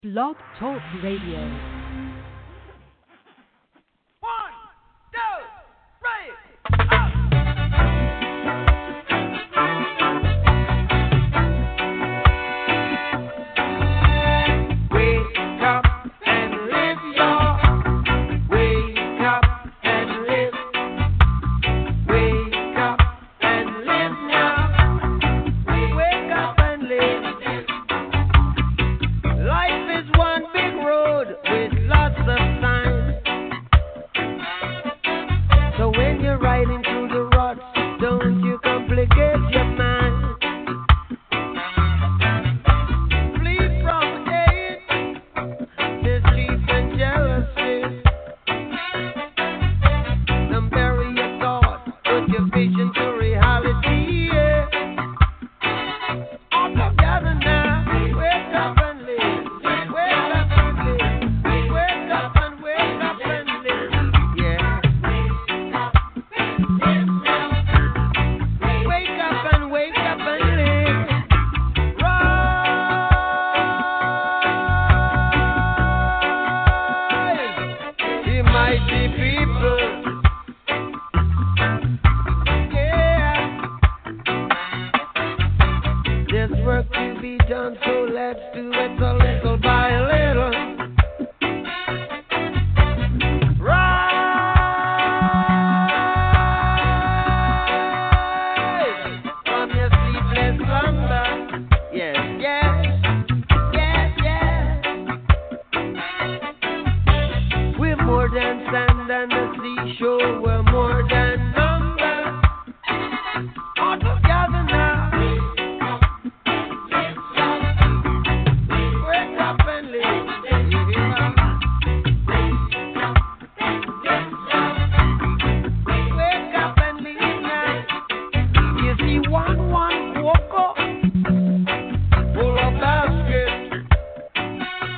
Blog Talk Radio. One, two, three.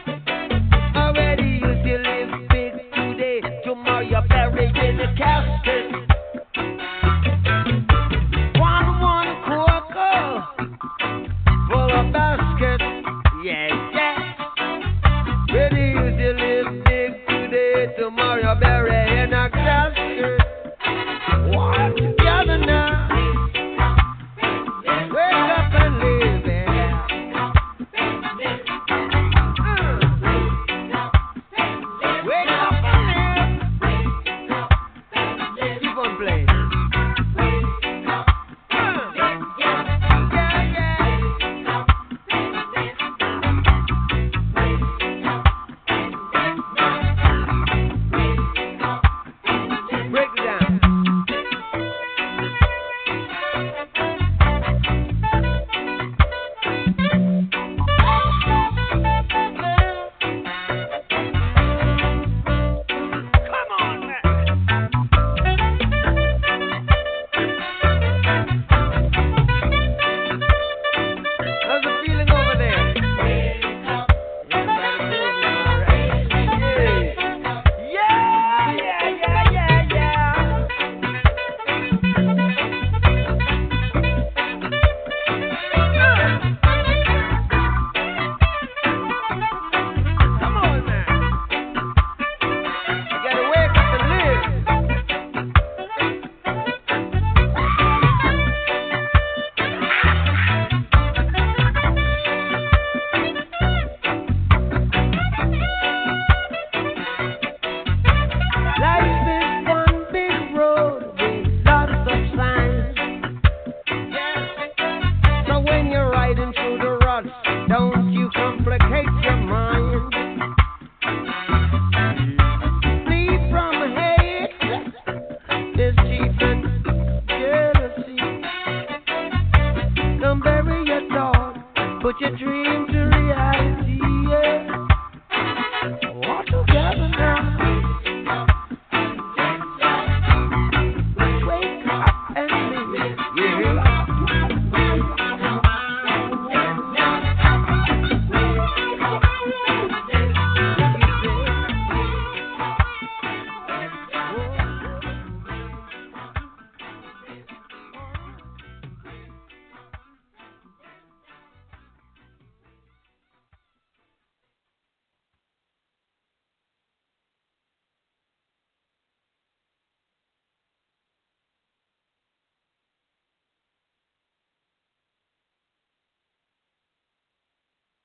You're buried in the casket.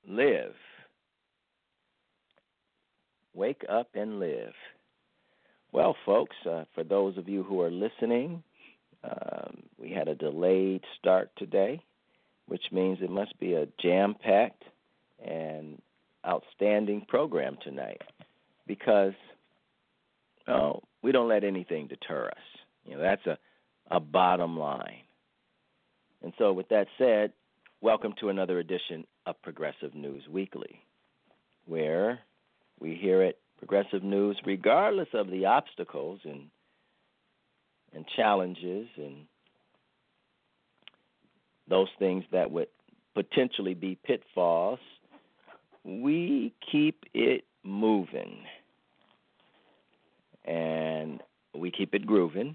live. Wake up and live. Well, folks, for those of you who are listening, we had a delayed start today, which means it must be a jam-packed and outstanding program tonight because we don't let anything deter us. That's a bottom line. And so with that said, welcome to another edition of Progressive News Weekly, where we hear at Progressive News, regardless of the obstacles and challenges and those things that would potentially be pitfalls, we keep it moving and we keep it grooving.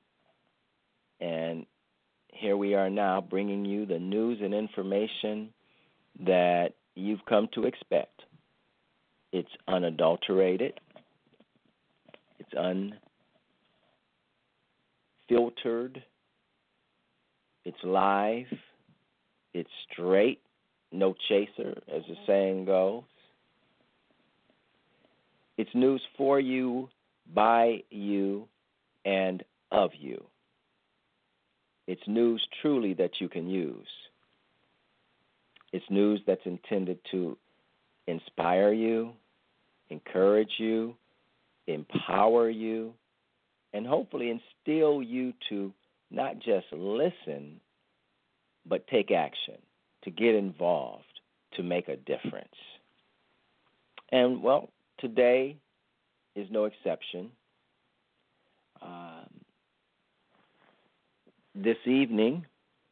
And here we are now bringing you the news and information that you've come to expect. It's unadulterated. It's unfiltered. It's live. It's straight. No chaser, as the saying goes. It's news for you, by you, and of you. It's news truly that you can use. It's news that's intended to inspire you, encourage you, empower you, and hopefully instill you to not just listen, but take action, to get involved, to make a difference. And, well, today is no exception. This evening,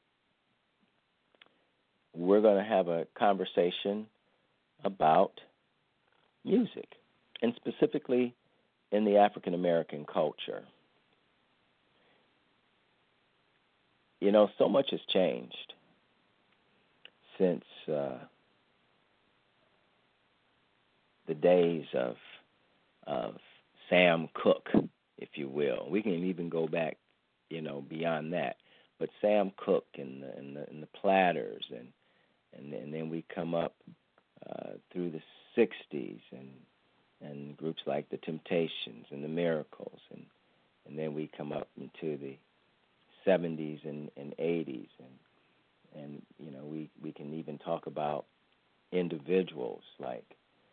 we're going to have a conversation about music, and specifically in the African American culture. So much has changed since the days of Sam Cooke, if you will. We can even go back, beyond that. But Sam Cooke and the Platters, and then we come up through the 60s and groups like the Temptations and the Miracles, and then we come up into the 70s and 80s, and we can even talk about individuals like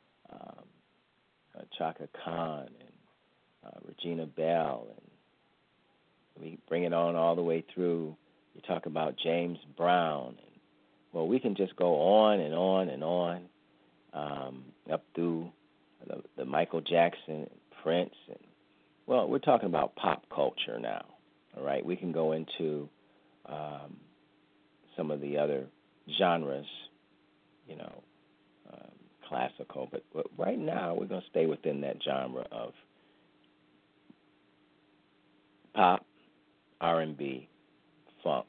Chaka Khan and Regina Bell, and we bring it on all the way through. You talk about James Brown, and we can just go on and on and on, up through the Michael Jackson and Prince, and we're talking about pop culture now. All right, we can go into some of the other genres, classical, but right now we're going to stay within that genre of pop, R&B, funk,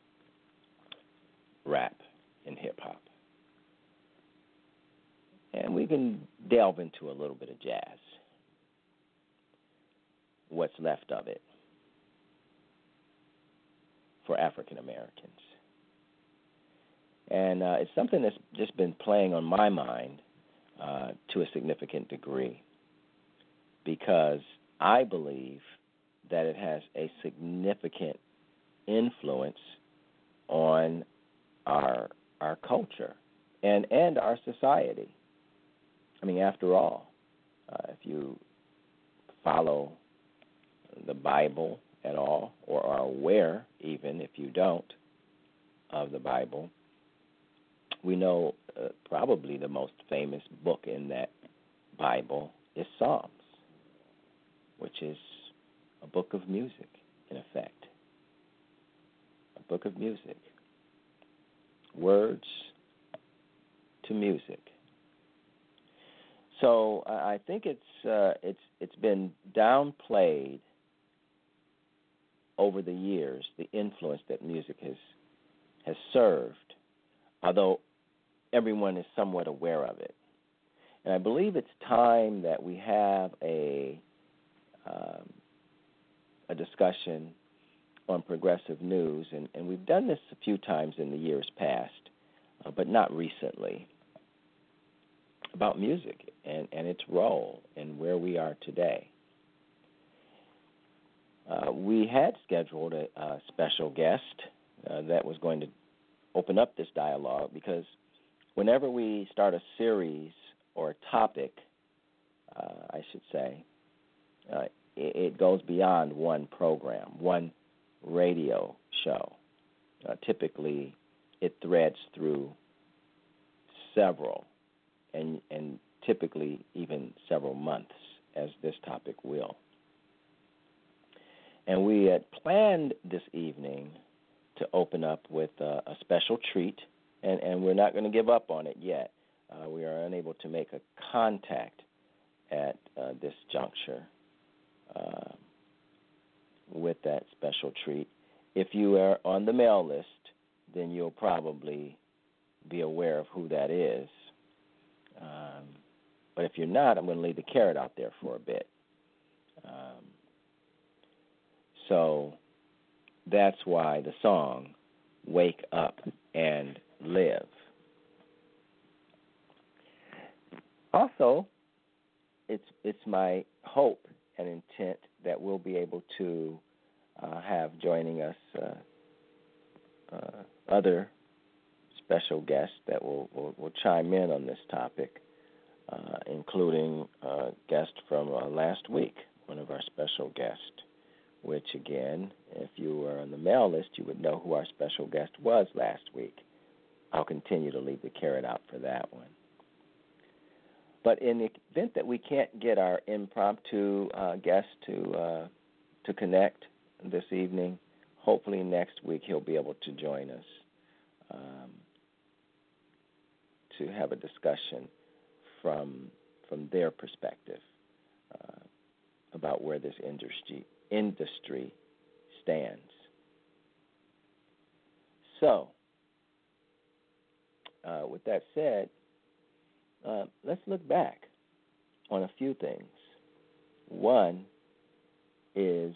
rap, and hip-hop. And we can delve into a little bit of jazz, what's left of it for African Americans. And it's something that's just been playing on my mind to a significant degree, because I believe that it has a significant influence on our culture and our society. I mean, after all, if you follow the Bible at all, or are aware, even if you don't, of the Bible, we know probably the most famous book in that Bible is Psalms, which is a book of music, in effect. A book of music. Words to music. So I think it's been downplayed over the years, the influence that music has served, although everyone is somewhat aware of it. And I believe it's time that we have a discussion on Progressive News, and we've done this a few times in the years past, but not recently. about music and its role and where we are today. We had scheduled a special guest that was going to open up this dialogue, because whenever we start a series or a topic, I should say, it goes beyond one program, one radio show. Typically, it threads through several, and typically even several months, as this topic will. And we had planned this evening to open up with a special treat, and we're not going to give up on it yet. We are unable to make a contact at this juncture with that special treat. If you are on the mail list, then you'll probably be aware of who that is. But if you're not, I'm going to leave the carrot out there for a bit. So that's why the song Wake Up and Live. Also, it's my hope and intent that we'll be able to have joining us other special guests that will chime in on this topic, including a guest from last week, one of our special guests, which, again, if you were on the mail list, you would know who our special guest was last week. I'll continue to leave the carrot out for that one. But in the event that we can't get our impromptu guest to connect this evening, hopefully next week he'll be able to join us to have a discussion from their perspective about where this industry stands. So, with that said, let's look back on a few things. One is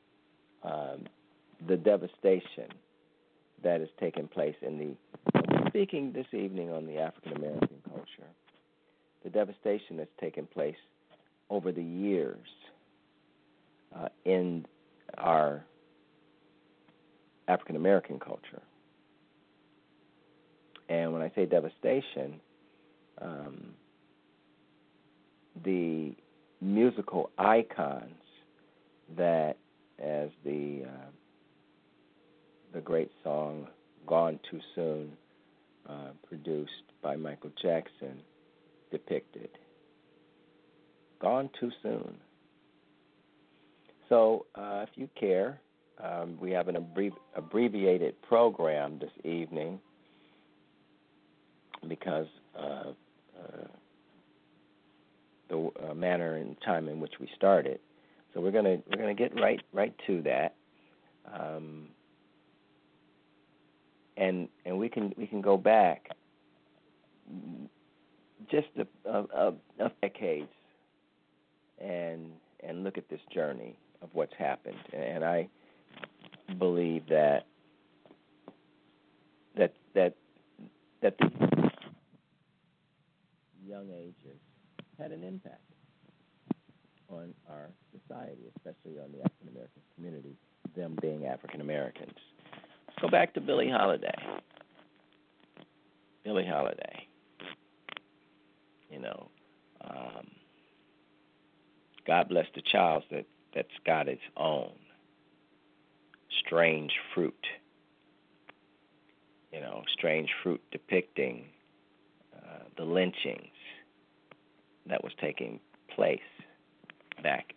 the devastation that has taken place we're speaking this evening on the African American culture, the devastation that's taken place over the years in our African American culture. And when I say devastation, the musical icons that, as the great song "Gone Too Soon," produced by Michael Jackson, depicted. Gone too soon. So, if you care, we have an abbreviated program this evening because of the manner and time in which we started. So we're gonna get right to that, and we can go back just a decades and look at this journey of what's happened. And I believe that the young ages had an impact on our society, especially on the African American community, them being African Americans. Let's go back to Billie Holiday. Billie Holiday. God bless the child that's got its own. Strange Fruit. Strange Fruit depicting the lynchings that was taking place back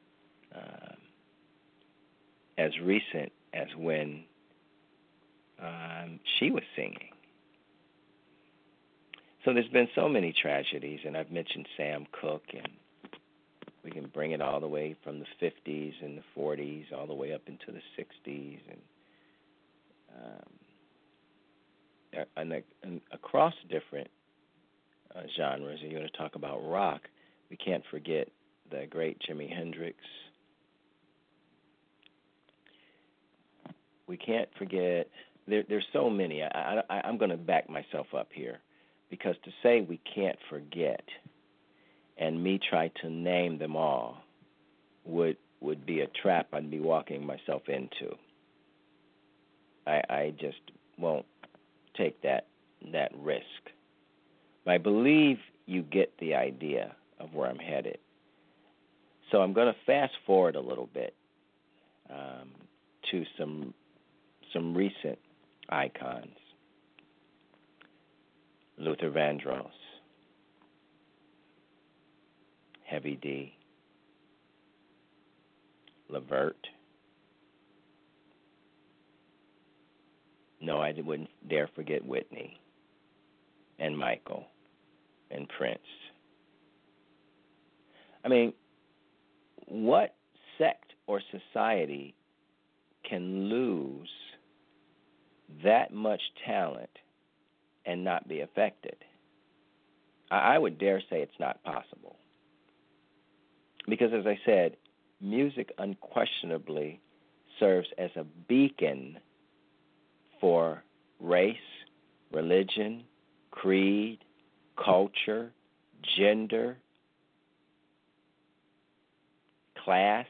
as recent as when she was singing. So there's been so many tragedies, and I've mentioned Sam Cooke, and we can bring it all the way from the 50s and the 40s all the way up into the 60s, and across different genres. And you want to talk about rock, we can't forget the great Jimi Hendrix. We can't forget, there's so many. I'm going to back myself up here. Because to say we can't forget and me try to name them all would be a trap I'd be walking myself into. I just won't take that risk. But I believe you get the idea of where I'm headed. So I'm going to fast forward a little bit to some recent icons. Luther Vandross, Heavy D, Levert. No, I wouldn't dare forget Whitney and Michael and Prince. I mean, what sect or society can lose that much talent and not be affected? I would dare say it's not possible. Because, as I said, music unquestionably serves as a beacon for race, religion, creed, culture, gender, class.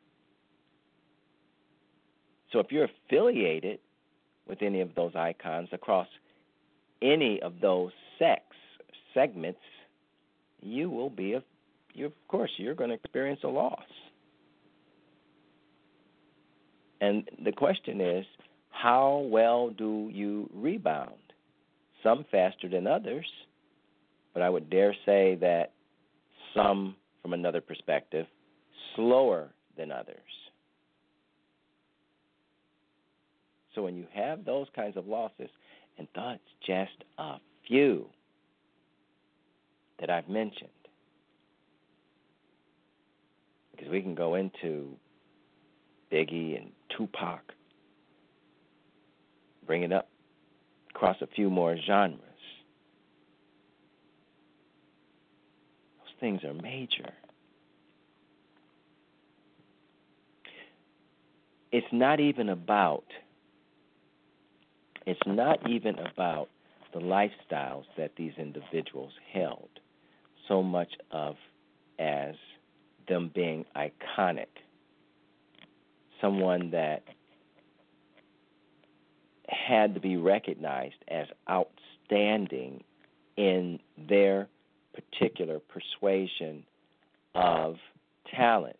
So if you're affiliated with any of those icons across any of those segments, you will be of course, you're going to experience a loss. And the question is, how well do you rebound? Some faster than others, but I would dare say that some, from another perspective, slower than others. So when you have those kinds of losses, and that's just a few that I've mentioned, because we can go into Biggie and Tupac, bring it up across a few more genres. Those things are major. It's not even about the lifestyles that these individuals held, so much of as them being iconic, someone that had to be recognized as outstanding in their particular persuasion of talent.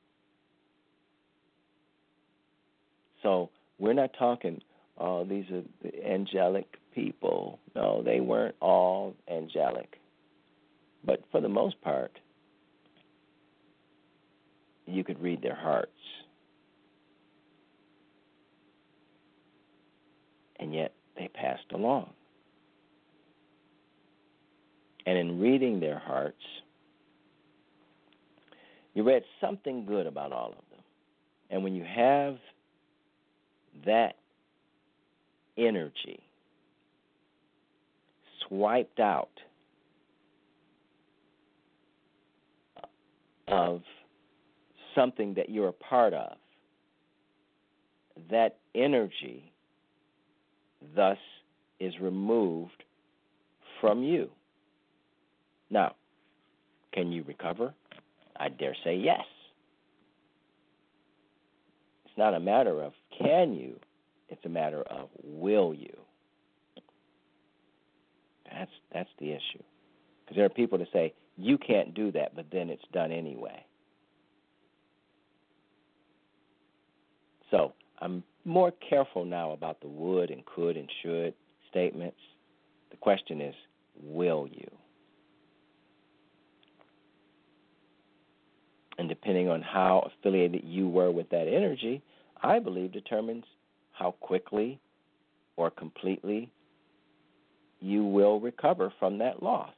So we're not talking, oh, these are the angelic people. No, they weren't all angelic. But for the most part, you could read their hearts. And yet they passed along. And in reading their hearts, you read something good about all of them. And when you have that energy swiped out of something that you're a part of, that energy thus is removed from you. Now, can you recover? I dare say yes. It's not a matter of can you, it's a matter of will you. That's the issue. Because there are people that say, you can't do that, but then it's done anyway. So I'm more careful now about the would and could and should statements. The question is, will you? And depending on how affiliated you were with that energy, I believe determines how quickly or completely you will recover from that loss.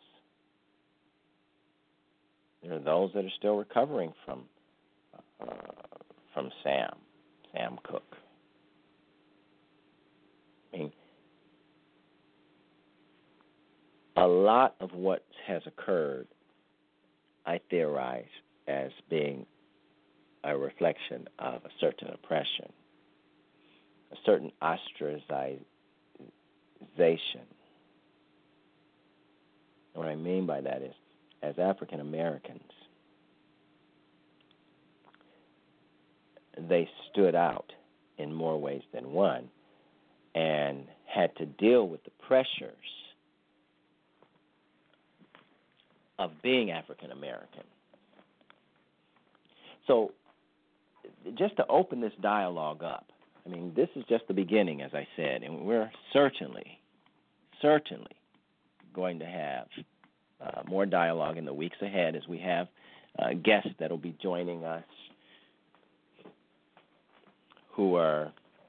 There are those that are still recovering from Sam Cooke. I mean, a lot of what has occurred, I theorize, as being a reflection of a certain oppression, a certain ostracization, What I mean by that is, as African Americans, they stood out in more ways than one and had to deal with the pressures of being African American. So just to open this dialogue up, I mean, this is just the beginning, as I said, and we're certainly going to have more dialogue in the weeks ahead as we have guests that will be joining us who are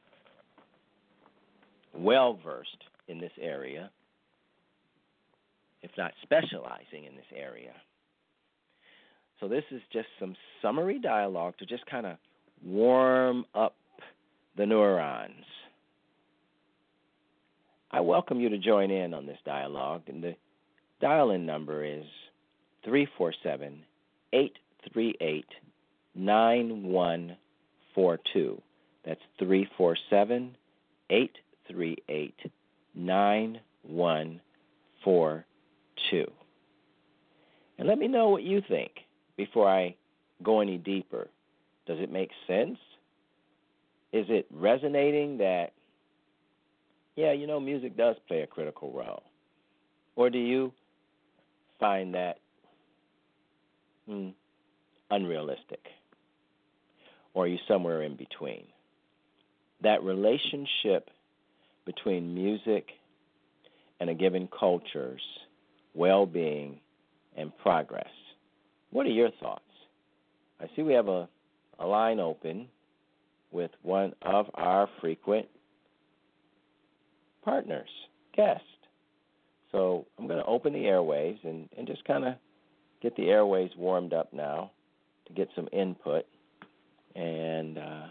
well-versed in this area, if not specializing in this area. So this is just some summary dialogue to just kind of warm up the neurons. I welcome you to join in on this dialogue, and the dial-in number is 347-838-9142. That's 347-838-9142. And let me know what you think before I go any deeper. Does it make sense? Is it resonating that, yeah, you know, music does play a critical role? Or do you find that unrealistic? Or are you somewhere in between? That relationship between music and a given culture's well-being and progress. What are your thoughts? I see we have a line open with one of our frequent partners, guests. So I'm going to open the airways and just kind of get the airways warmed up now to get some input. And I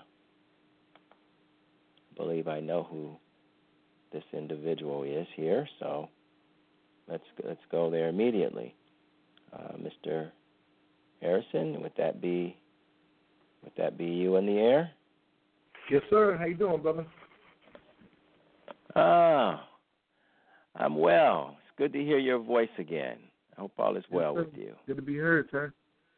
believe I know who this individual is here, so let's go there immediately. Mr. Harrison, would that be you in the air? Yes, sir. How you doing, brother? I'm well. It's good to hear your voice again. I hope all is well with you. Good to be heard, sir.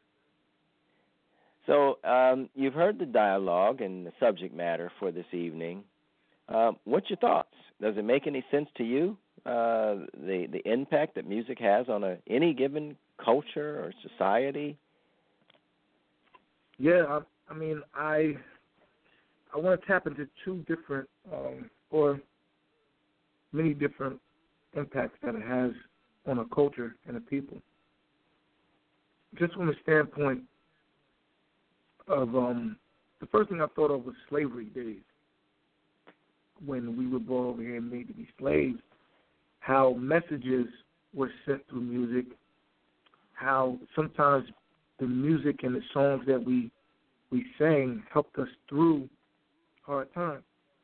So you've heard the dialogue and the subject matter for this evening. What's your thoughts? Does it make any sense to you, the impact that music has on any given culture or society? Yeah, I mean, I want to tap into two different or many different impacts that it has on a culture and a people. Just from the standpoint of the first thing I thought of was slavery days, when we were brought over here and made to be slaves, how messages were sent through music, how sometimes the music and the songs that we sang helped us through hard times.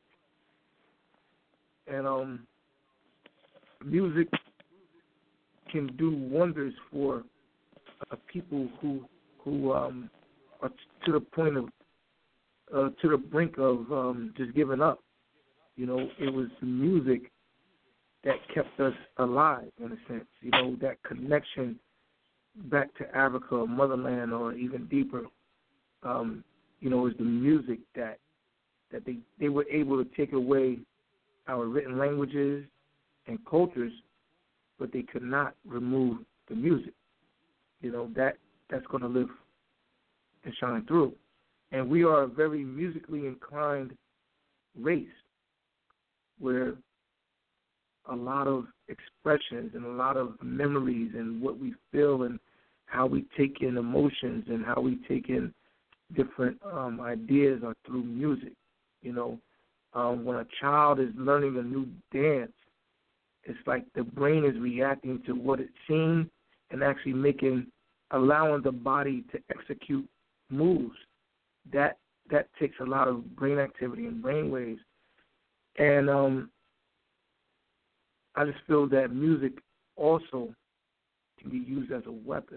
And music can do wonders for people who are to the point of to the brink of just giving up. You know, it was the music that kept us alive, in a sense. You know, that connection back to Africa or motherland or even deeper, you know, is the music that they were able to take away our written languages and cultures, but they could not remove the music. You know, that's going to live and shine through. And we are a very musically inclined race, where a lot of expressions and a lot of memories and what we feel and how we take in emotions and how we take in different ideas are through music. You know, when a child is learning a new dance, it's like the brain is reacting to what it's seen and actually allowing the body to execute moves. That takes a lot of brain activity and brain waves. And I just feel that music also can be used as a weapon.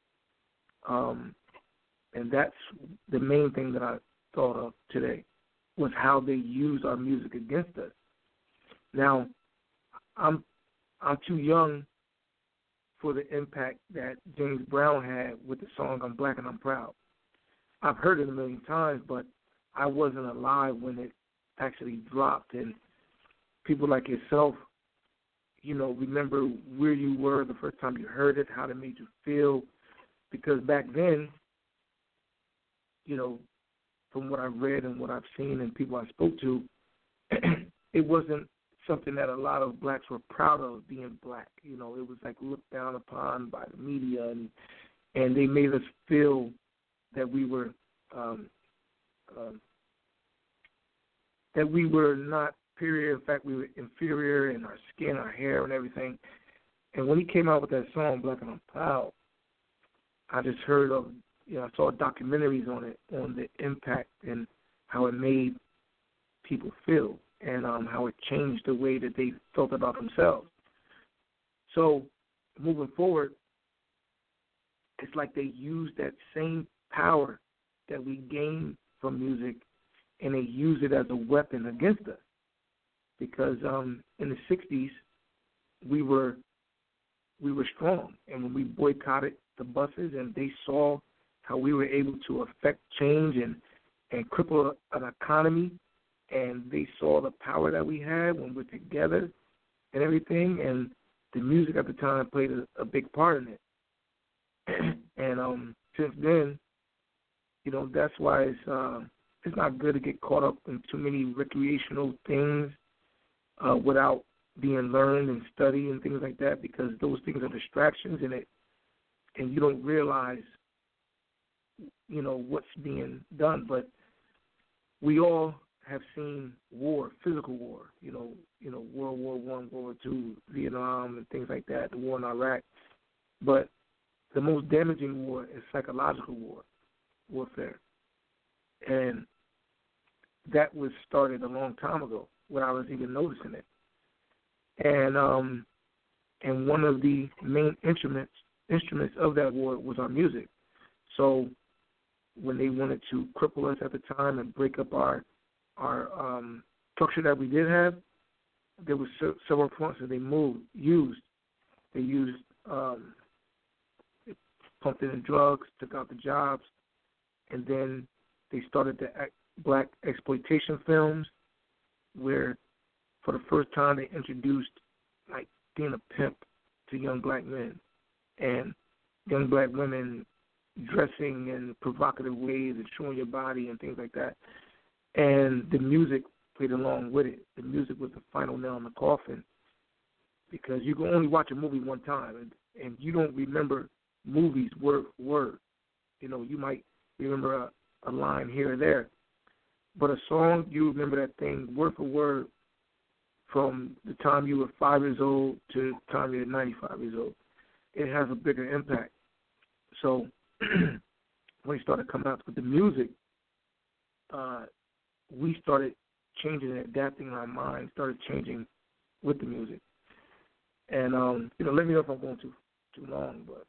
And that's the main thing that I thought of today, was how they use our music against us. Now, I'm too young for the impact that James Brown had with the song I'm Black and I'm Proud. I've heard it a million times, but I wasn't alive when it actually dropped. And people like yourself, you know, remember where you were the first time you heard it, how it made you feel. Because back then, you know, from what I've read and what I've seen and people I spoke to, it wasn't something that a lot of blacks were proud of, being black. You know, it was like looked down upon by the media, and they made us feel that we were not superior. In fact, we were inferior in our skin, our hair, and everything. And when he came out with that song, Black and I'm Proud, I just heard of, you know, I saw documentaries on it, on the impact and how it made people feel, and how it changed the way that they felt about themselves. So moving forward, it's like they used that same power that we gained from music, and they use it as a weapon against us. Because in the 60s, we were strong, and when we boycotted the buses, and they saw how we were able to affect change and cripple an economy, and they saw the power that we had when we're together and everything, and the music at the time played a big part in it. And since then, you know, that's why it's not good to get caught up in too many recreational things without being learned and studied and things like that, because those things are distractions in it, and you don't realize, you know, what's being done. But we all have seen war, physical war, you know, World War I, World War II, Vietnam, and things like that, the war in Iraq. But the most damaging war is psychological warfare. And that was started a long time ago when I was even noticing it. And one of the main instruments of that war was our music. So when they wanted to cripple us at the time and break up our structure that we did have, there were several fronts that they used. They pumped in drugs, took out the jobs, and then they started the black exploitation films, where for the first time they introduced like being a pimp to young black men and young black women dressing in provocative ways and showing your body and things like that. And the music played along with it. The music was the final nail in the coffin, because you can only watch a movie one time, and you don't remember movies word for word. You know, you might remember a line here or there, but a song, you remember that thing word for word from the time you were 5 years old to the time you're 95 years old. It has a bigger impact. So when we started coming out with the music, we started changing and adapting our minds, started changing with the music. And, you know, let me know if I'm going too long, but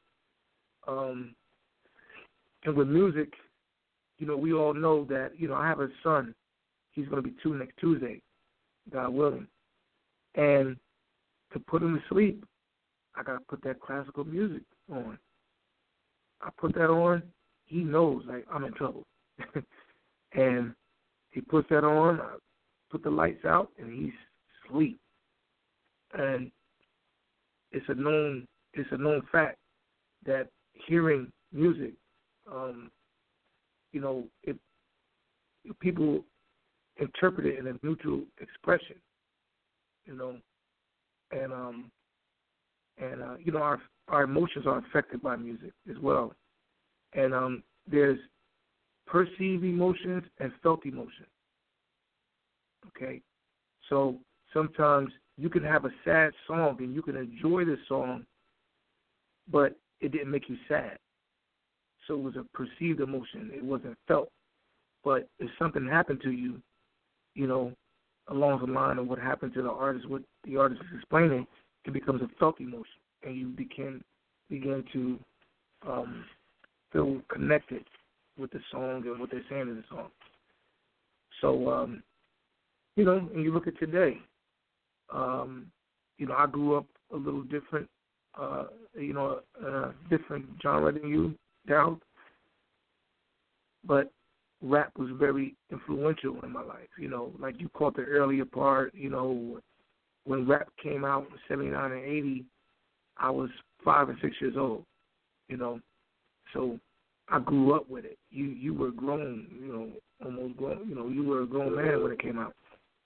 and with music, you know, we all know that, you know, I have a son. He's going to be 2 next Tuesday, God willing. And to put him to sleep, I got to put that classical music on. I put that on, he knows, like, I'm in trouble. And he puts that on, I put the lights out, and he's asleep. And it's a known fact that hearing music, you know, if people interpret it in a neutral expression, you know, and you know, our emotions are affected by music as well. And there's perceived emotions and felt emotions. Okay? So sometimes you can have a sad song and you can enjoy the song, but it didn't make you sad. So it was a perceived emotion. It wasn't felt. But if something happened to you, you know, along the line of what happened to the artist, what the artist is explaining, it becomes a felt emotion, and you begin to feel connected with the song and what they're saying in the song. So, you know, and you look at today, you know, I grew up a little different different genre than you, Dal, but rap was very influential in my life. Like you caught the earlier part. When rap came out in '79 and '80, I was 5 and 6 years old. So I grew up with it. You were grown, almost grown. You were a grown man when it came out.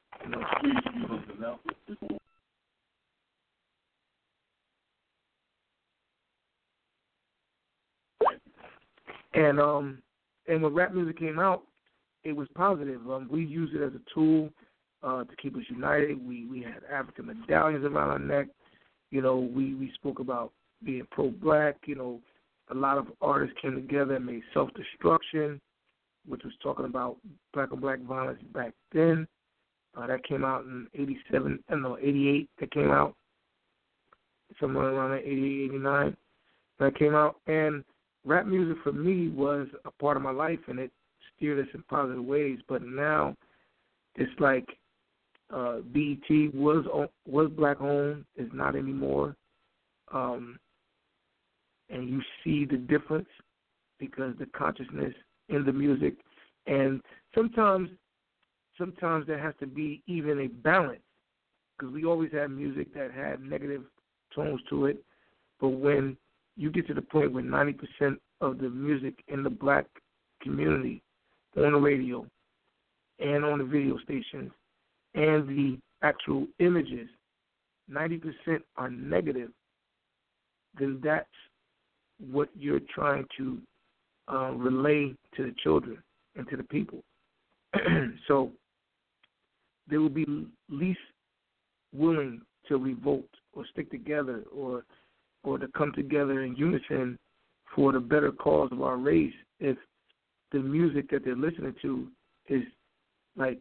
And when rap music came out, it was positive. We used it as a tool to keep us united. We had African medallions around our neck. We spoke about being pro-black. A lot of artists came together and made Self-Destruction, which was talking about black on black violence back then. That came out in '88. That came out somewhere around 88, 89. That came out, and rap music for me was a part of my life, and it steered us in positive ways. But now it's like BET was black owned, is not anymore, and you see the difference because the consciousness in the music, and sometimes there has to be even a balance because we always had music that had negative tones to it, but when you get to the point where 90% of the music in the black community on the radio and on the video stations and the actual images, 90% are negative, then that's what you're trying to relay to the children and to the people. So they will be least willing to revolt or stick together or to come together in unison for the better cause of our race if the music that they're listening to is like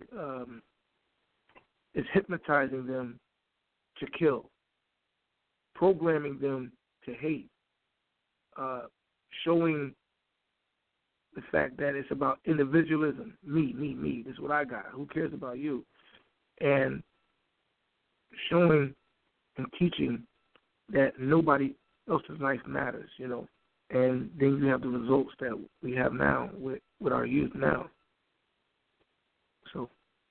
is hypnotizing them to kill, programming them to hate, showing the fact that it's about individualism, me, this is what I got, who cares about you, and showing and teaching that nobody else's life matters, and then you have the results that we have now with our youth now. So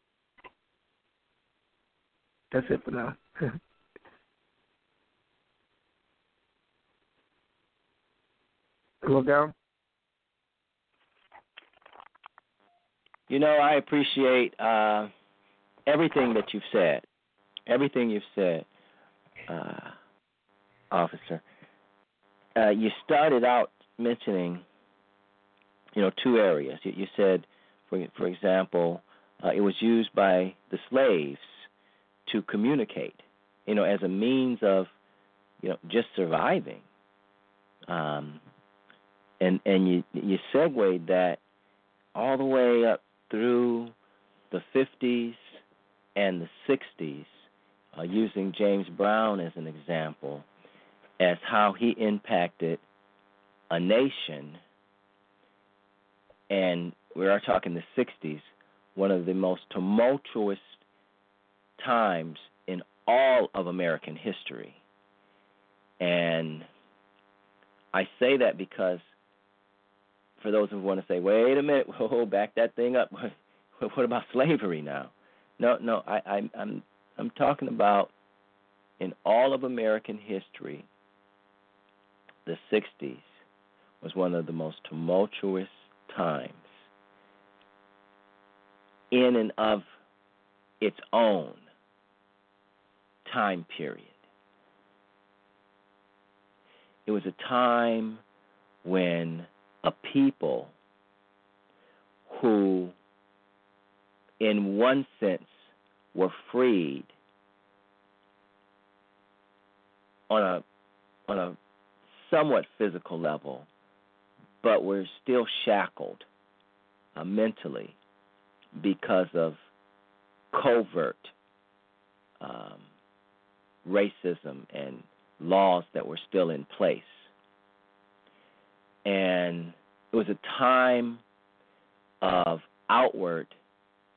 that's it for now. Hello, Darryl? I appreciate everything that you've said. Everything you've said, officer. You started out mentioning, two areas. You said, for example, it was used by the slaves to communicate, as a means of, just surviving. And you segued that all the way up through the 50s and the 60s, using James Brown as an example, as how he impacted a nation. And we are talking the 60s, one of the most tumultuous times in all of American history. And I say that because for those who want to say, wait a minute, whoa, back that thing up. What about slavery now? No, I'm talking about in all of American history, the 60s was one of the most tumultuous times in and of its own time period. It was a time when a people who, in one sense, were freed on a somewhat physical level, but were still shackled mentally because of covert racism and laws that were still in place. And it was a time of outward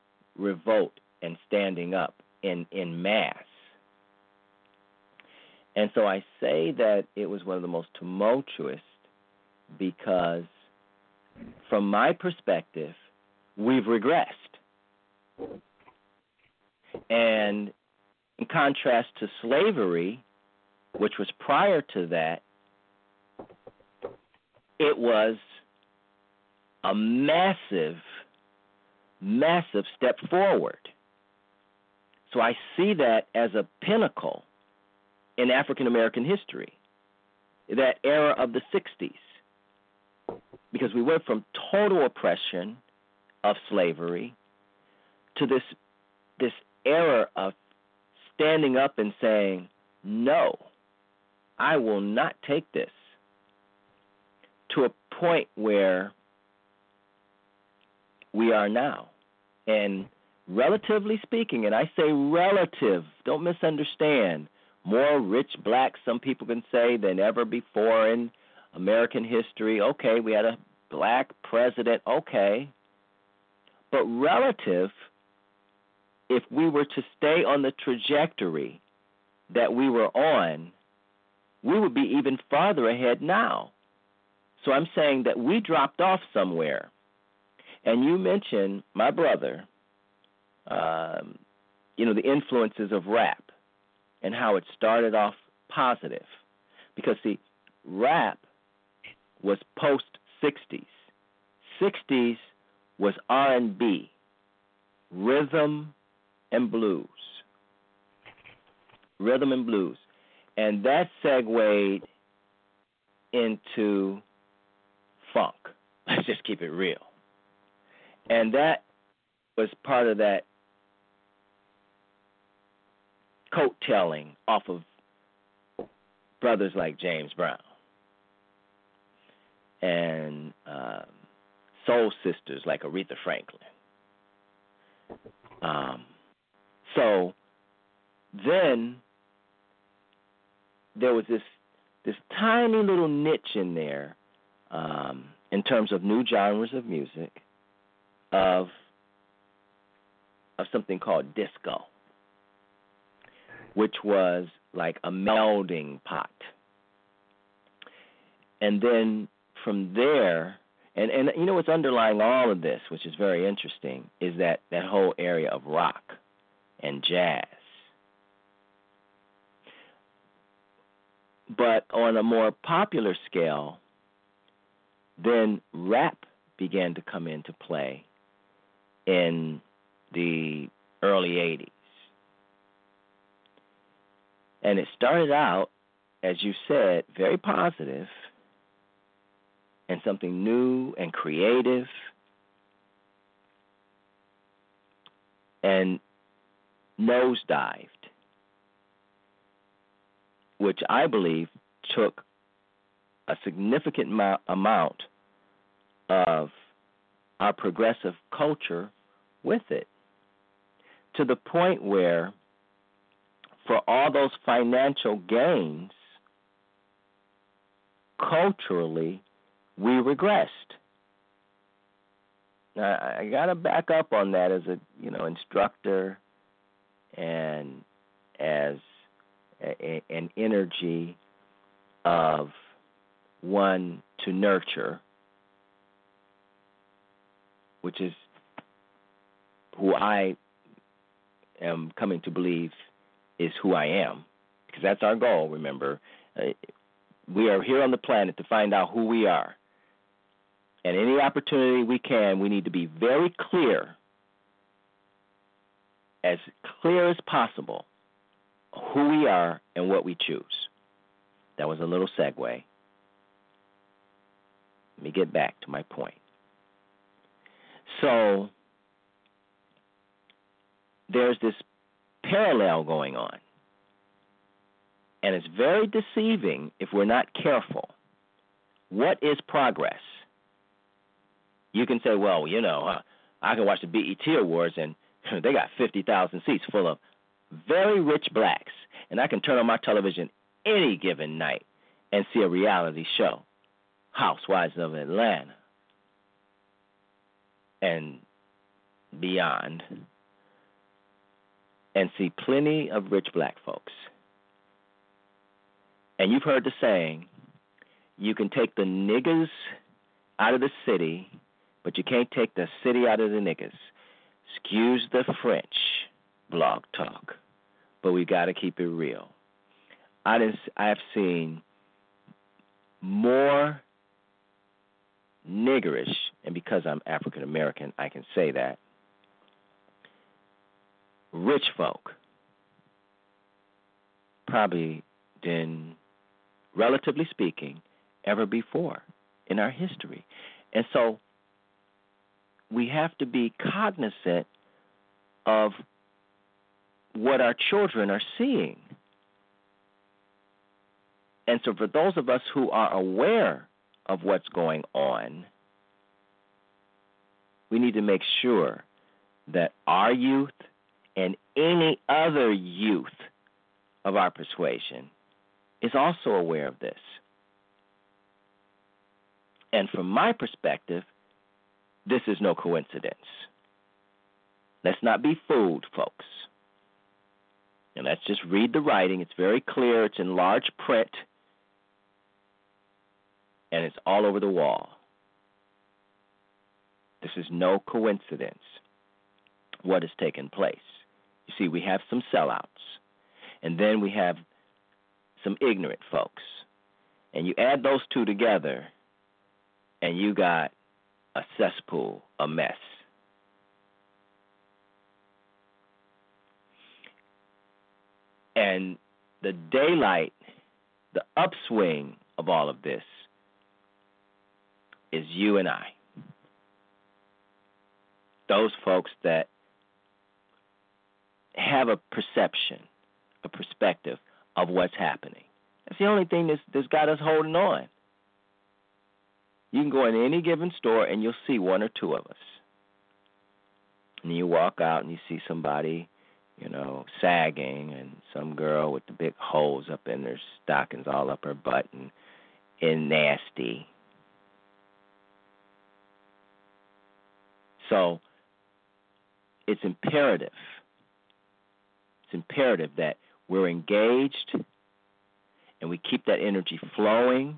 revolt and standing up in mass. And so I say that it was one of the most tumultuous because, from my perspective, we've regressed. And in contrast to slavery, which was prior to that, it was a massive, massive step forward. So I see that as a pinnacle in African American history, that era of the 60s, because we went from total oppression of slavery to this era of standing up and saying, no, I will not take this, to a point where we are now. And relatively speaking, and I say relative, don't misunderstand, more rich blacks, some people can say, than ever before in American history. Okay, we had a black president, okay. But relative, if we were to stay on the trajectory that we were on, we would be even farther ahead now. So I'm saying that we dropped off somewhere. And you mentioned, my brother, the influences of rap and how it started off positive. Because, see, rap was post-60s. 60s was R&B, rhythm and blues. Rhythm and blues. And that segued into funk. Let's just keep it real. And that was part of that coattailing off of brothers like James Brown and soul sisters like Aretha Franklin. So then there was this tiny little niche in there in terms of new genres of music of something called disco, which was like a melding pot. And then from there, and you know what's underlying all of this, which is very interesting, is that whole area of rock and jazz. But on a more popular scale, then rap began to come into play in the early 80s. And it started out, as you said, very positive and something new and creative and nosedived, which I believe took a significant amount of our progressive culture with it, to the point where, for all those financial gains, culturally, we regressed. Now, I got to back up on that as a instructor and as an energy of one to nurture, which is who I am coming to believe is who I am, because that's our goal, remember. We are here on the planet to find out who we are. And any opportunity we can, we need to be very clear as possible, who we are and what we choose. That was a little segue. Let me get back to my point. So there's this parallel going on, and it's very deceiving if we're not careful. What is progress? You can say, well, I can watch the BET Awards and they got 50,000 seats full of very rich blacks, and I can turn on my television any given night and see a reality show, Housewives of Atlanta and beyond, and see plenty of rich black folks. And you've heard the saying, you can take the niggas out of the city, but you can't take the city out of the niggas. Excuse the French, Blog Talk, but we got to keep it real. I have seen more niggerish, and because I'm African American, I can say that, rich folk probably than, relatively speaking, ever before in our history. And so we have to be cognizant of what our children are seeing. And so for those of us who are aware of what's going on, we need to make sure that our youth and any other youth of our persuasion is also aware of this. And from my perspective, this is no coincidence. Let's not be fooled, folks. And let's just read the writing. It's very clear. It's in large print. And it's all over the wall. This is no coincidence what has taken place. You see, we have some sellouts. And then we have some ignorant folks. And you add those two together, and you got a cesspool, a mess. And the daylight, the upswing of all of this is you and I. Those folks that have a perception, a perspective of what's happening. That's the only thing that's got us holding on. You can go in any given store and you'll see one or two of us. And you walk out and you see somebody, sagging, and some girl with the big holes up in their stockings all up her butt and nasty. So it's imperative that we're engaged and we keep that energy flowing.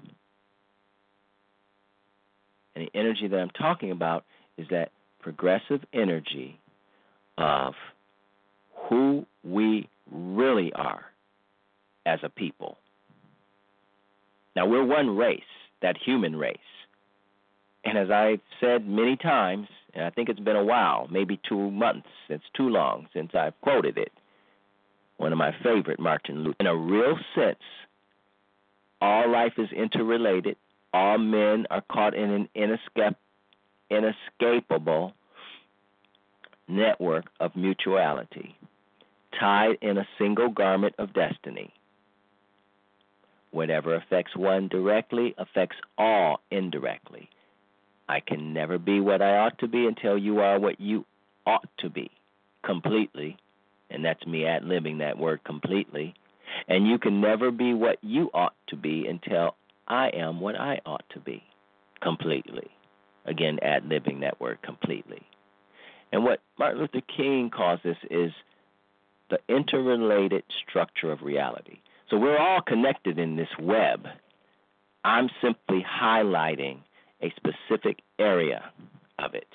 And the energy that I'm talking about is that progressive energy of who we really are as a people. Now, we're one race, that human race. And as I've said many times, and I think it's been a while, maybe 2 months, it's too long since I've quoted it, one of my favorite, Martin Luther. In a real sense, all life is interrelated. All men are caught in an inescapable network of mutuality, tied in a single garment of destiny. Whatever affects one directly affects all indirectly. I can never be what I ought to be until you are what you ought to be, completely. And that's me ad-libbing that word completely. And you can never be what you ought to be until I am what I ought to be, completely. Again, ad-libbing that word completely. And what Martin Luther King calls this is the interrelated structure of reality. So we're all connected in this web. I'm simply highlighting a specific area of it,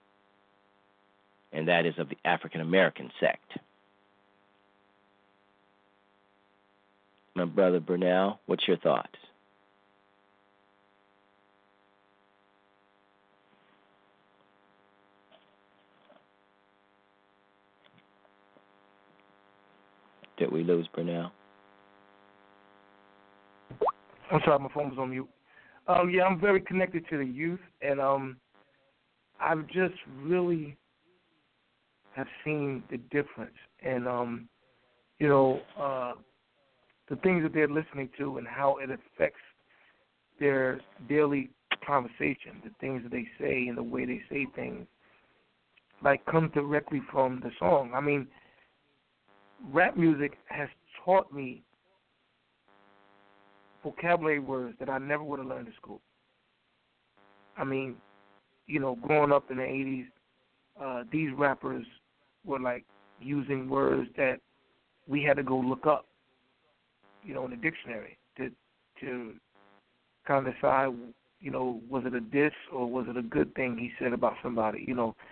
and that is of the African American sect. My brother Burnell, what's your thoughts? Did we lose Burnell? I'm sorry, my phone was on mute. Yeah, I'm very connected to the youth, and I've just really have seen the difference, and the things that they're listening to and how it affects their daily conversation, the things that they say and the way they say things, like come directly from the song. I mean, rap music has taught me vocabulary words that I never would have learned in school. I mean, growing up in the 80s, these rappers were like using words that we had to go look up, in the dictionary to to kind of decide, was it a diss or was it a good thing he said about somebody?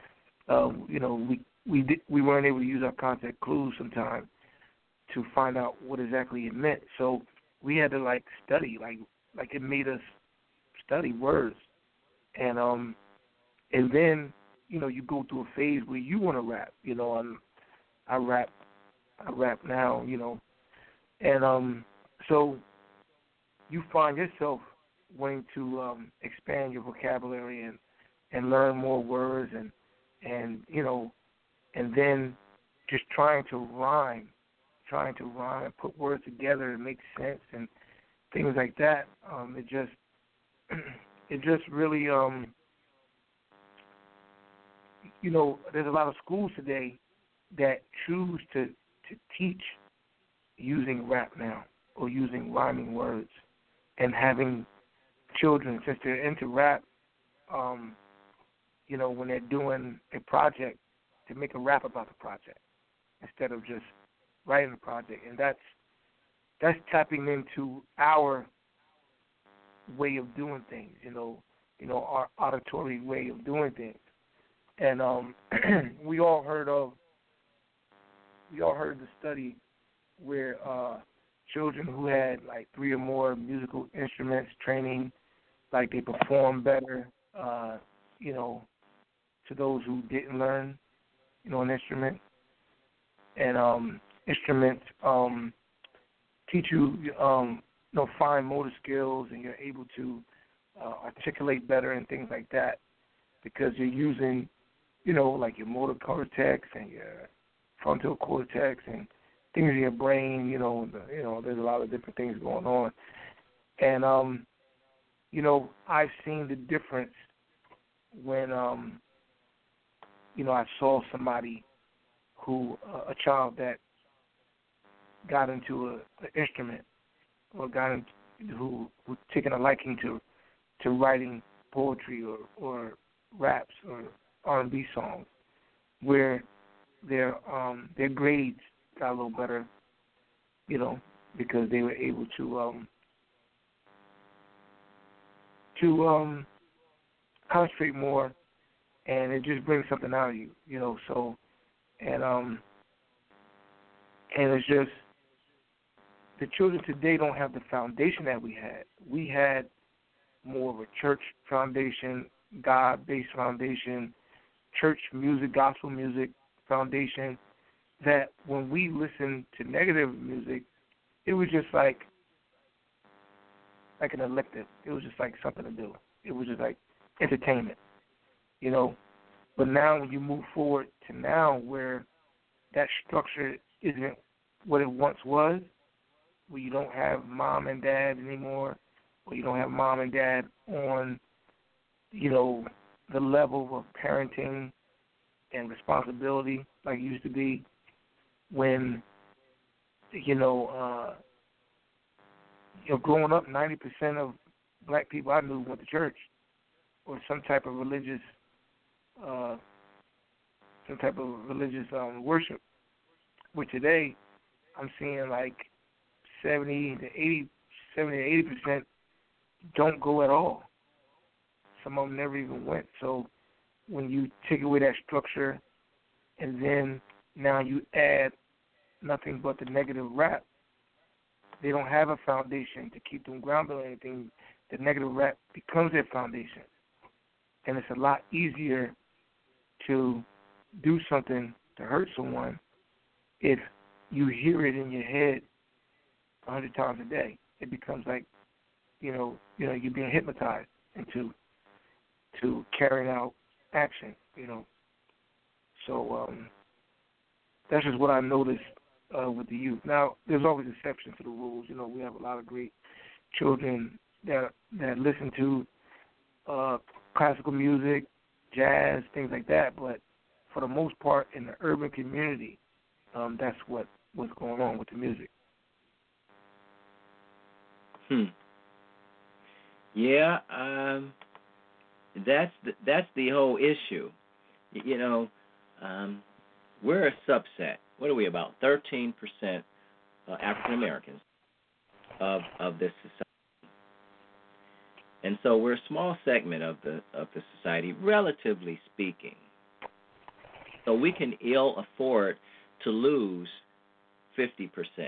We weren't able to use our context clues sometimes to find out what exactly it meant. So we had to study, like it made us study words, and then you go through a phase where you want to rap. I rap now, and so you find yourself wanting to expand your vocabulary and learn more words and then just trying to rhyme, put words together and make sense and things like that. It just really there's a lot of schools today that choose to teach using rap now or using rhyming words and having children, since they're into rap, when they're doing a project, to make a rap about the project instead of just writing the project. And that's tapping into our way of doing things, our auditory way of doing things. And we all heard the study where children who had 3 or more musical instruments training, they performed better, to those who didn't learn, an instrument. And instruments teach you, fine motor skills, and you're able to articulate better and things like that because you're using, your motor cortex and your frontal cortex and things in your brain. There's a lot of different things going on. And I've seen the difference when I saw somebody who a child that got into an instrument or who taken a liking to writing poetry or raps or R&B songs, where their grades got a little better, because they were able to concentrate more, and it just brings something out of you, So, and it's just the children today don't have the foundation that we had. We had more of a church foundation, God-based foundation, church music, gospel music foundation, that when we listened to negative music, it was just like an elective. It was just like something to do. It was just like entertainment, But now when you move forward to now where that structure isn't what it once was, where you don't have mom and dad anymore, or you don't have mom and dad on, the level of parenting and responsibility like it used to be when, growing up, 90% of black people I knew went to church or some type of religious worship. Where today, I'm seeing 70 to 80% don't go at all. Some of them never even went. So when you take away that structure and then now you add nothing but the negative rap, they don't have a foundation to keep them grounded or anything. The negative rap becomes their foundation. And it's a lot easier to do something to hurt someone if you hear it in your head 100 times a day. It becomes like, you're being hypnotized into carrying out action, So that's just what I noticed with the youth. Now, there's always exceptions to the rules. We have a lot of great children that listen to classical music, jazz, things like that. But for the most part, in the urban community, that's what's going on with the music. Yeah, that's the whole issue. We're a subset. What are we, about 13% African Americans of this society? And so we're a small segment of the society, relatively speaking. So we can ill afford to lose 50%.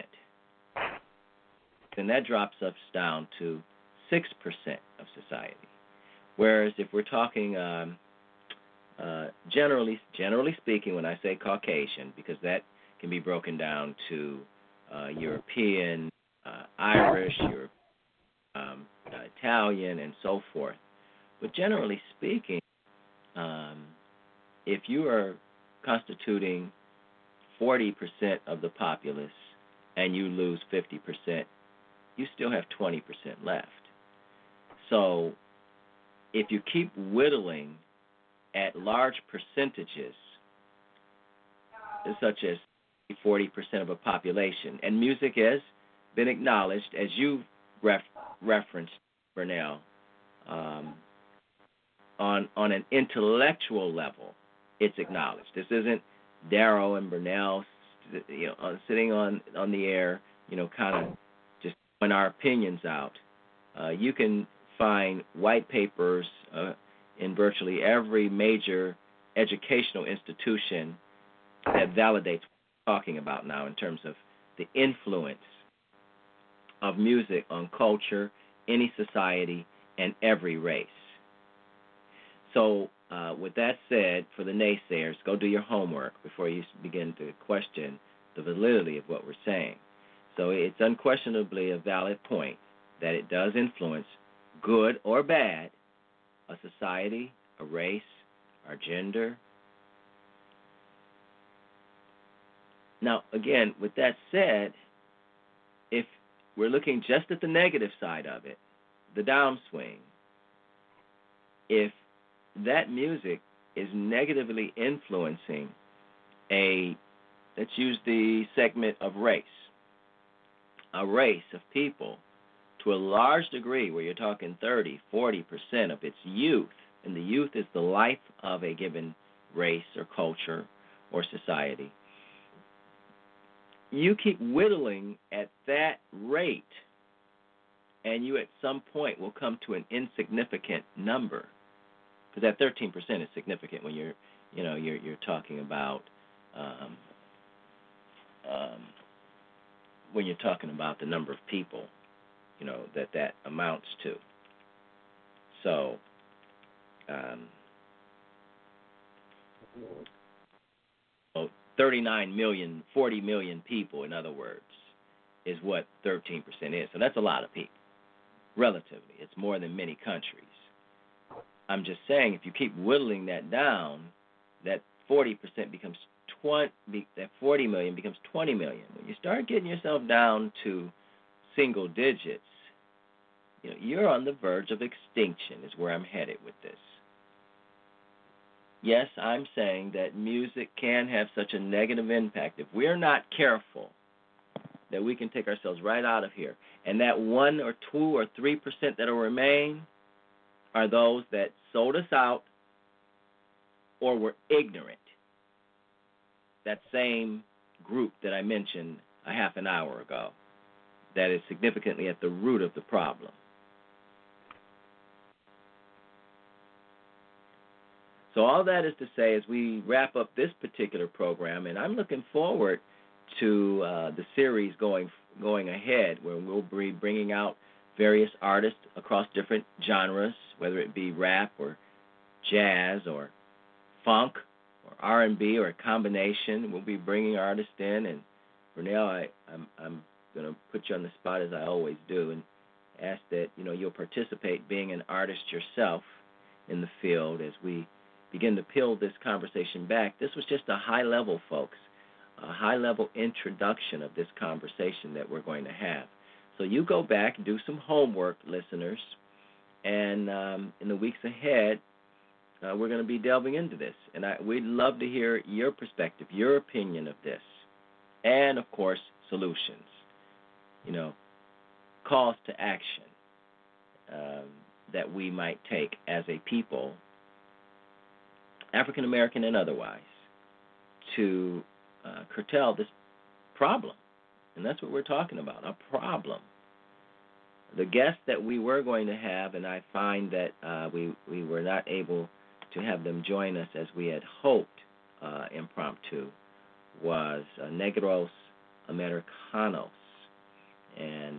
Then that drops us down to 6% of society. Whereas if we're talking generally speaking, when I say Caucasian, because that can be broken down to European, Irish, Italian, and so forth. But generally speaking, if you are constituting 40% of the populace and you lose 50%, you still have 20% left. So if you keep whittling at large percentages, such as 40% of a population, and music has been acknowledged, as you referenced, Vernell, on an intellectual level, it's acknowledged. This isn't Darrow and Burnell, sitting on the air, kind of just throwing our opinions out. You can find white papers in virtually every major educational institution that validates what we're talking about now in terms of the influence of music on culture, any society, and every race. So with that said, for the naysayers, go do your homework before you begin to question the validity of what we're saying. So it's unquestionably a valid point that it does influence, good or bad, a society, a race, our gender. Now, again, with that said, if we're looking just at the negative side of it, the downswing, if that music is negatively influencing let's use the segment of race, a race of people to a large degree where you're talking 30, 40% of its youth, and the youth is the life of a given race or culture or society, you keep whittling at that rate, and you at some point will come to an insignificant number, because that 13% is significant when you're talking about when you're talking about the number of people, that amounts to. So, 39 million, 40 million people, in other words, is what 13% is. So that's a lot of people, relatively. It's more than many countries. I'm just saying, if you keep whittling that down, that 40% becomes 20, that 40 million becomes 20 million. When you start getting yourself down to single digits, you're on the verge of extinction, is where I'm headed with this. Yes, I'm saying that music can have such a negative impact. If we're not careful, that we can take ourselves right out of here. And that 1 or 2 or 3% that will remain are those that sold us out or were ignorant. That same group that I mentioned a half an hour ago, that is significantly at the root of the problem. So all that is to say, as we wrap up this particular program, and I'm looking forward to the series going ahead, where we'll be bringing out various artists across different genres, whether it be rap or jazz or funk or R&B or a combination. We'll be bringing artists in, and for now, I'm going to put you on the spot, as I always do, and ask that you'll participate, being an artist yourself in the field, as we begin to peel this conversation back. This was just a high level, folks, a high level introduction of this conversation that we're going to have. So you go back and do some homework, listeners, and in the weeks ahead, we're going to be delving into this. And we'd love to hear your perspective, your opinion of this, and, of course, solutions, calls to action that we might take as a people, African American and otherwise, to curtail this problem. And that's what we're talking about, a problem the guests that we were going to have, and I find that we were not able to have them join us as we had hoped, impromptu, was Negros Americanos. And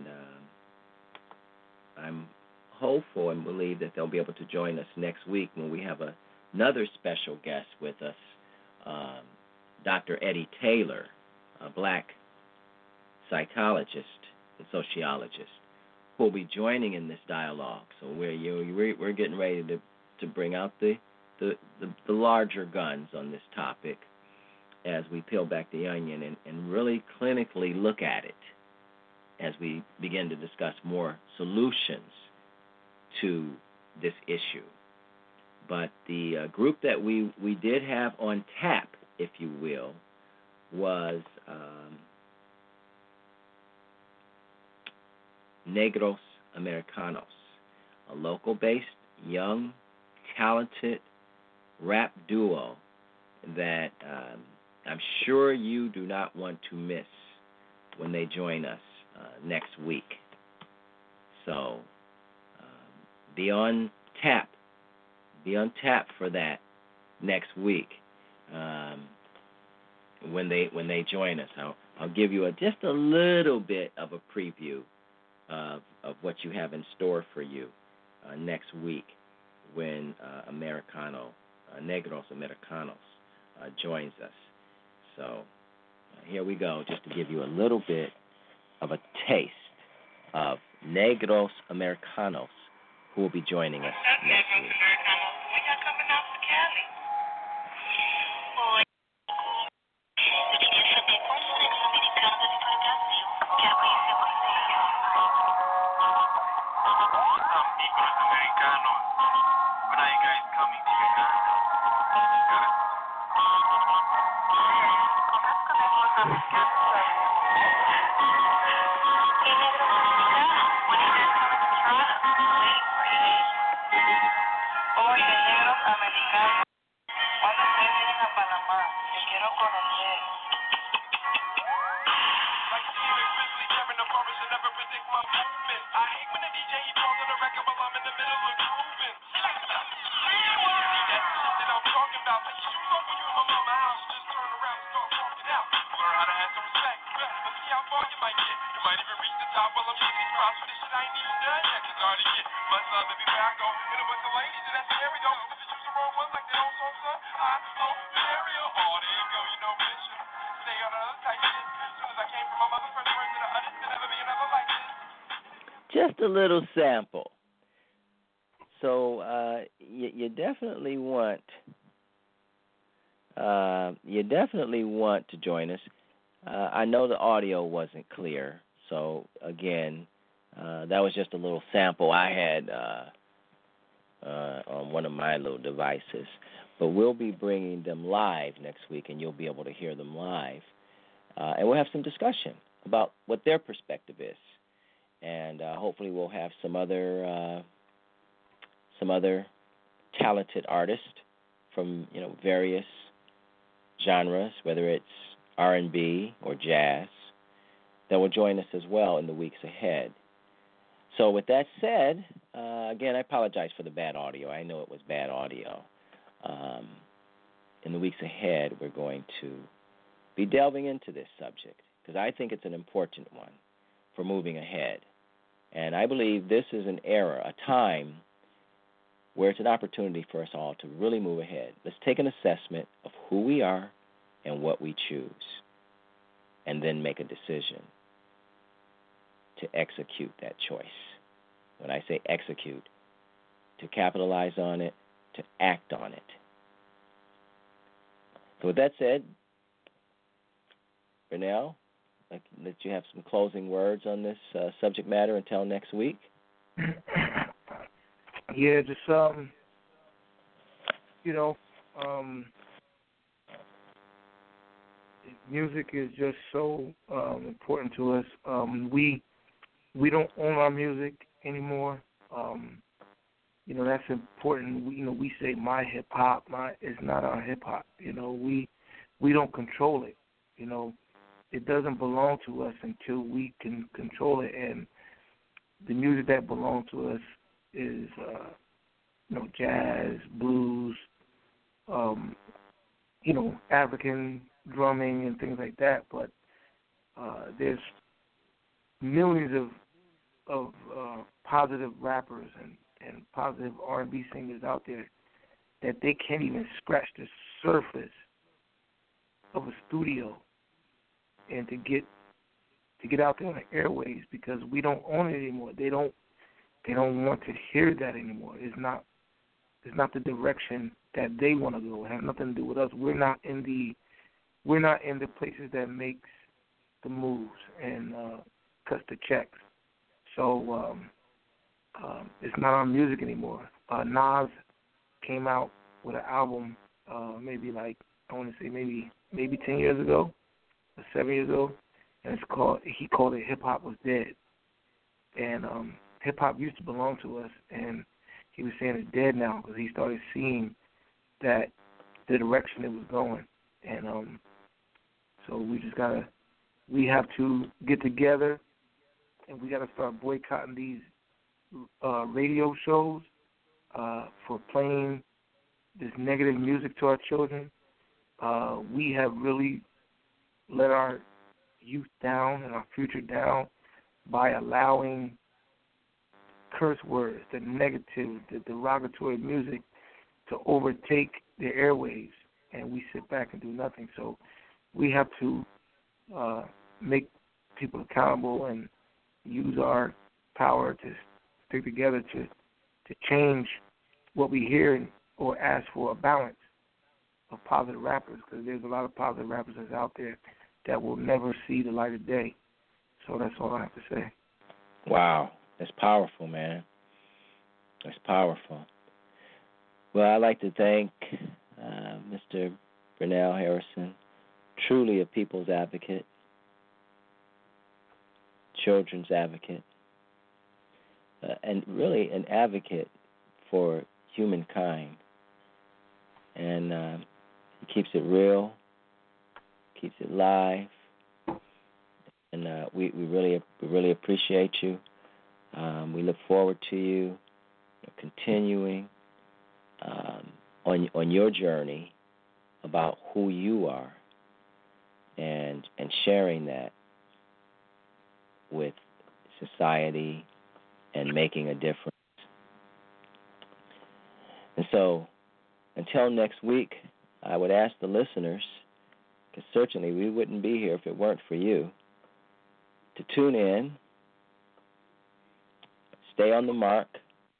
I'm hopeful and believe that they'll be able to join us next week when we have another special guest with us, Dr. Eddie Taylor, a black psychologist and sociologist, who will be joining in this dialogue. So we're getting ready to bring out the larger guns on this topic as we peel back the onion and really clinically look at it as we begin to discuss more solutions to this issue. But the group that we did have on tap, if you will, was Negros Americanos, a local-based, young, talented rap duo that I'm sure you do not want to miss when they join us next week. So be on tap for that next week when they join us. I'll give you just a little bit of a preview of what you have in store for you next week when Negros Americanos joins us. So here we go, just to give you a little bit of a taste of Negros Americanos, who will be joining us next week. Just a little sample. So you definitely want to join us. I know the audio wasn't clear, so again, that was just a little sample I had on one of my little devices. But we'll be bringing them live next week, and you'll be able to hear them live, and we'll have some discussion about what their perspective is. And hopefully we'll have some other talented artists from various genres, whether it's R&B or jazz, that will join us as well in the weeks ahead. So with that said, again, I apologize for the bad audio. I know it was bad audio. In the weeks ahead, we're going to be delving into this subject because I think it's an important one for moving ahead. And I believe this is an era, a time, where it's an opportunity for us all to really move ahead. Let's take an assessment of who we are and what we choose, and then make a decision to execute that choice. When I say execute, to capitalize on it, to act on it. So with that said, Bernell, I'd let you have some closing words on this subject matter until next week. Yeah, just music is just so important to us. We don't own our music anymore. That's important. We say my hip hop. It's not our hip hop. We don't control it. It doesn't belong to us until we can control it. And the music that belongs to us is, jazz, blues, African drumming and things like that. But there's millions of positive rappers and positive R&B singers out there that they can't even scratch the surface of a studio and to get out there on the airways, because we don't own it anymore. They don't want to hear that anymore. It's not the direction that they want to go. It has nothing to do with us. We're not in the places that makes the moves and cuts the checks. So it's not our music anymore. Nas came out with an album maybe 10 years ago or 7 years ago, and he called it Hip Hop Was Dead. And hip hop used to belong to us, and he was saying it's dead now because he started seeing that the direction it was going. And so we have to get together, and we got to start boycotting these radio shows for playing this negative music to our children. We have really let our youth down and our future down by allowing curse words, the negative, the derogatory music to overtake the airwaves, and we sit back and do nothing. So we have to make people accountable and use our power to stick together to change what we hear or ask for a balance of positive rappers, because there's a lot of positive rappers that's out there that will never see the light of day. So that's all I have to say. Wow. That's powerful, man. That's powerful. Well, I'd like to thank Mr. Vernell Harrison, truly a people's advocate, children's advocate, and really an advocate for humankind. And he keeps it real, keeps it live, and we really appreciate you. We look forward to you continuing on your journey about who you are and sharing that with society and making a difference. And so, until next week, I would ask the listeners, because certainly we wouldn't be here if it weren't for you, to tune in, stay on the mark,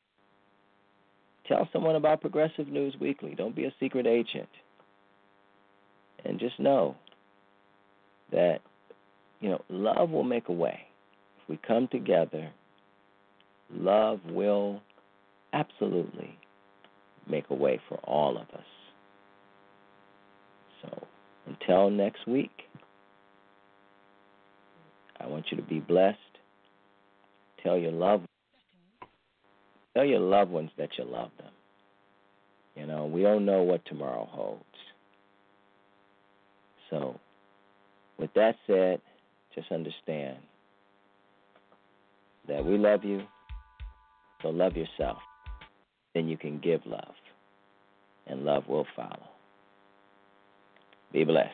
tell someone about Progressive News Weekly. Don't be a secret agent. And just know that, love will make a way. If we come together, love will absolutely make a way for all of us. So, until next week, I want you to be blessed. Tell your loved ones that you love them. We don't know what tomorrow holds. So, with that said, just understand that we love you, so love yourself. Then you can give love, and love will follow. Be blessed.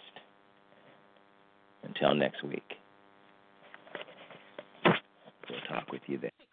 Until next week. We'll talk with you then.